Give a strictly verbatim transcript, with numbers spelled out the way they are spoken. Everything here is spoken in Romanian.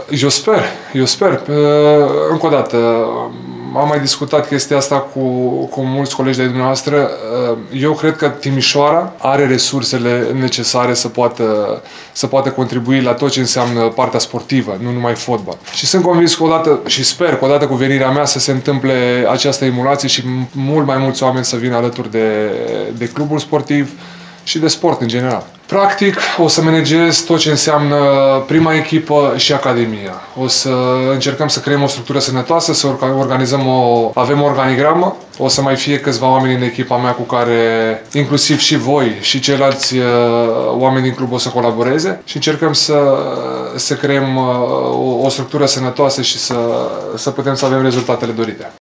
Eu sper, eu sper. Încă o dată, am mai discutat chestia asta cu, cu mulți colegi de dumneavoastră. Eu cred că Timișoara are resursele necesare să poată, să poată contribui la tot ce înseamnă partea sportivă, nu numai fotbal. Și sunt convins că odată, și sper că odată cu venirea mea să se întâmple această emulație și mult mai mulți oameni să vină alături de, de clubul sportiv și de sport în general. Practic, o să managez tot ce înseamnă prima echipă și academia. O să încercăm să creăm o structură sănătoasă, să organizăm o... avem o organigramă, o să mai fie câțiva oameni în echipa mea cu care, inclusiv și voi și ceilalți oameni din club o să colaboreze și încercăm să, să creăm o, o structură sănătoasă și să, să putem să avem rezultatele dorite.